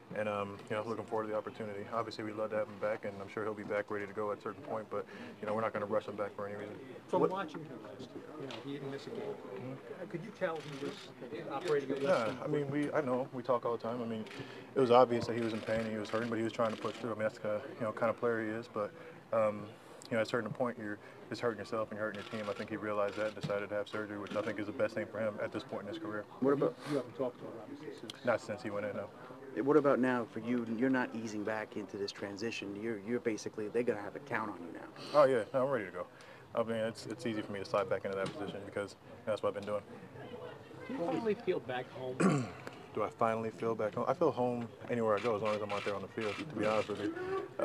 and looking forward to the opportunity. Obviously, we'd love to have him back, and I'm sure he'll be back ready to go at a certain point. But we're not going to rush him back for any reason. From watching him last year, he didn't miss a game. Could you tell he was operating at less Yeah, than? I mean, I know we talk all the time. I mean, it was obvious that he was in pain and he was hurting, but he was trying to push through. I mean, that's the kind of player he is. But at a certain point, you're just hurting yourself and you're hurting your team. I think he realized that and decided to have surgery, which I think is the best thing for him at this point in his career. What about You haven't talked to him obviously since. Not since he went in, no. what about now for you? You're not easing back into this transition. You're basically they're gonna have a count on you now. Oh yeah, no, I'm ready to go. I mean, it's easy for me to slide back into that position because that's what I've been doing. Do you finally feel back home? Do I finally feel back home? I feel home anywhere I go as long as I'm out there on the field, to be honest with you.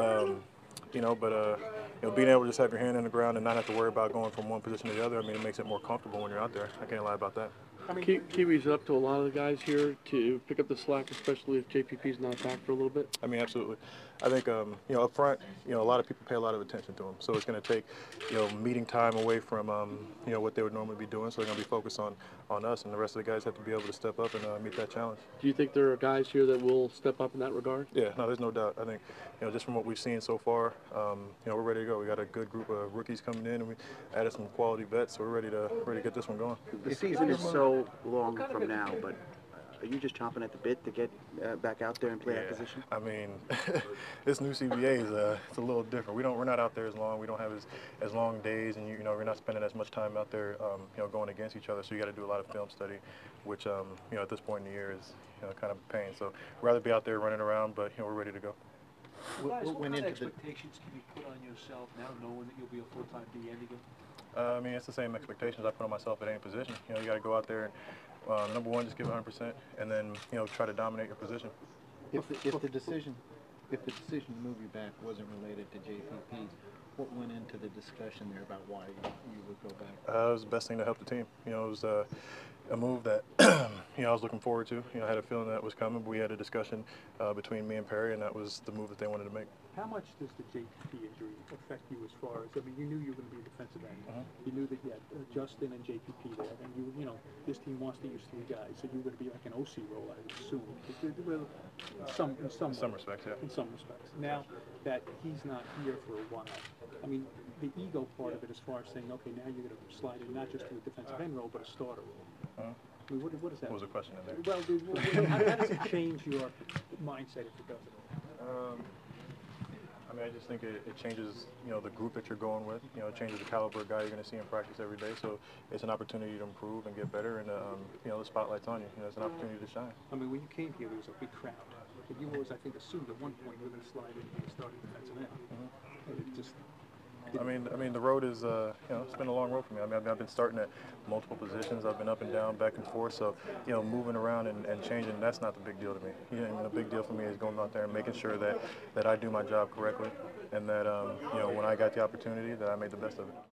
Being able to just have your hand in the ground and not have to worry about going from one position to the other, I mean, it makes it more comfortable when you're out there. I can't lie about that. Kiwi's up to a lot of the guys here to pick up the slack, especially if JPP's not back for a little bit. I mean, absolutely. I think, up front, a lot of people pay a lot of attention to him. So it's going to take, meeting time away from, what they would normally be doing. So they're going to be focused on us, and the rest of the guys have to be able to step up and meet that challenge. Do you think there are guys here that will step up in that regard? Yeah, no, there's no doubt. I think, just from what we've seen so far, we're ready to go. We got a good group of rookies coming in, and we added some quality vets, so we're ready to get this one going. The season is so long from now, but are you just chomping at the bit to get back out there and play that position? I mean, this new CBA is it's a little different. We're not out there as long. We don't have as long days, and we're not spending as much time out there, going against each other. So you got to do a lot of film study, which at this point in the year is kind of a pain. So we'd rather be out there running around, but we're ready to go. Guys, what kind of expectations can you put on yourself now, knowing that you'll be a full-time DN again? I mean, it's the same expectations I put on myself at any position. You got to go out there and, number one, just give 100%, and then, try to dominate your position. If the decision to move you back wasn't related to JPP, what went into the discussion there about why you would go back? It was the best thing to help the team. It was a move that I was looking forward to. I had a feeling that was coming, but we had a discussion between me and Perry, and that was the move that they wanted to make. How much does the JPP injury affect you as far as, I mean, you knew you were going to be a defensive end. You knew that you had Justin and JPP there, and this team wants to use three guys, so you were going to be like an OC role, I would assume. In some respects, yeah. In some respects. Now that he's not here for a while, I mean, the ego part of it as far as saying, okay, now you're going to slide in not just to a defensive end role, but a starter role. I mean, what is that? What was the question in there? Well, how does it change your mindset if it doesn't? I mean, I just think it changes, the group that you're going with. It changes the caliber of guy you're going to see in practice every day. So it's an opportunity to improve and get better, and the spotlight's on you. It's an opportunity to shine. I mean, when you came here, there was a big crowd. And you always, I think, assumed at one point you were going to slide in and start defensive end. And it just. I mean, the road is, it's been a long road for me. I mean, I've been starting at multiple positions. I've been up and down, back and forth. So, moving around and changing, that's not the big deal to me. The big deal for me is going out there and making sure that I do my job correctly, and that, when I got the opportunity, that I made the best of it.